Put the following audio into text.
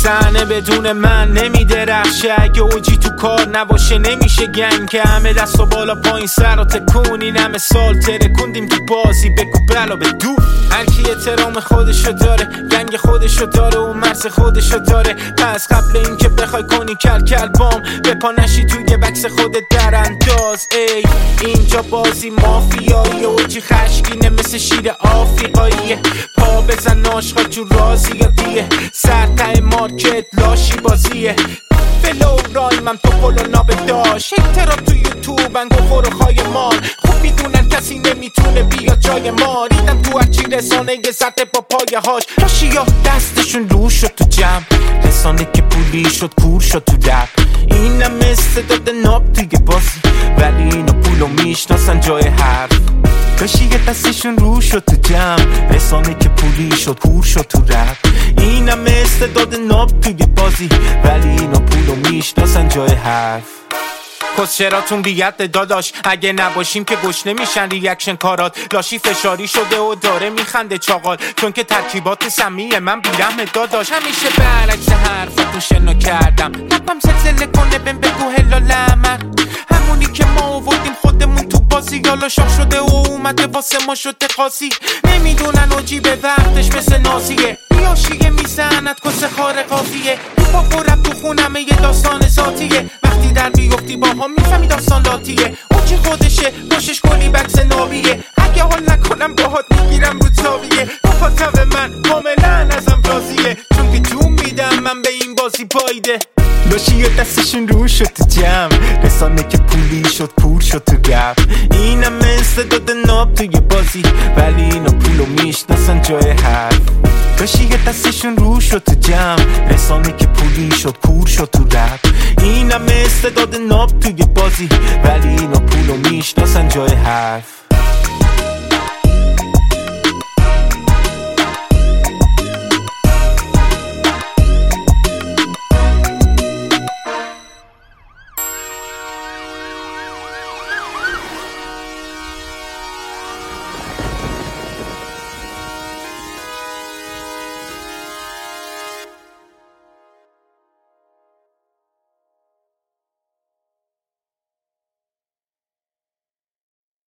صحنه بدون من نمیدرخشه، اگه اوجی تو کار نباشه نمیشه گنگ که همه دست و بالا پایین سر و تکون. این همه سال ترکوندیم تو بازی بگو بلا به دو. هرکی احترام خودشو داره، گنگ خودشو داره و مرز خودشو داره. پس قبل این که بخوای کنی کل کل بام به پا نشی توی بکس خودت در انداز. ای اینجا بازی مافیایی، اوجی خشکینه مثل شیر آفریقاییه. پا بزن عاشقا جو رازی یا دیه، سر ته مارکت لاشی بازیه. فلو رایمم تو پلو نابه داشت، اکترا تو یوتیوب انگو خور و خای مال. خوب میدونن کسی نمیتونه بیاد جای ما، ریدم تو هرچی رسانه یه زده با پایه هاش. راشی ها دستشون رو شد تو جمع، رسانه که پولی شد کور شد تو رپ. اینم استعداد ناب توی بازی، ولی اینو پولو میشناسن جای حرف. راشی یه دستشون رو شد تو جمع، رسانه که پولی شد کور شد تو رپ. اینم استعداد ناب توی بازی، ولی اینو پولو میشناسن جای حرف. کس چراتون بیت داداش، اگه نباشیم که گوش نمیشن ریاکشن کارات. لاشی فشاری شده و داره میخنده چاقال، چون که ترکیبات سمیه من بیرحم داداش. همیشه برعکس حرفتون شنو کردم، لبم زلزله کنه بهم بگو هلال امر. همونی که ما آوردیم خودمون تو بازی، یالا شاق شده و اومده واسه ما شده قاضی. نمیدونن اوجی به وقتش مثل نازیه، بیاشیه میزند کس خار قافیه. پاپ و رب تو خونمه یه داستان ذاتیه، وقتی در بیفتی با هم میفهمی داستان لاتیه. اوجی خودشه باشش کلی بکس نابیه، اگه حال نکنم باهات میگیرم رو تاویه. مخاطب من کاملا ازم راضیه، چون که جون میدم من به این بازی پایده. لاشی و دستشون رو شد تو جمع، رسانه که پولی شد پور شد تو گپ. اینم استعداد ناب توی بازی، ولی اینو پولو میشناسن جای حرف. لاشی و دستشون رو شد تو جمع، رسانه که پولی شد کور شد تو رپ. اینم استعداد ناب توی بازی، ولی اینو پولو میشناسن جای حرف.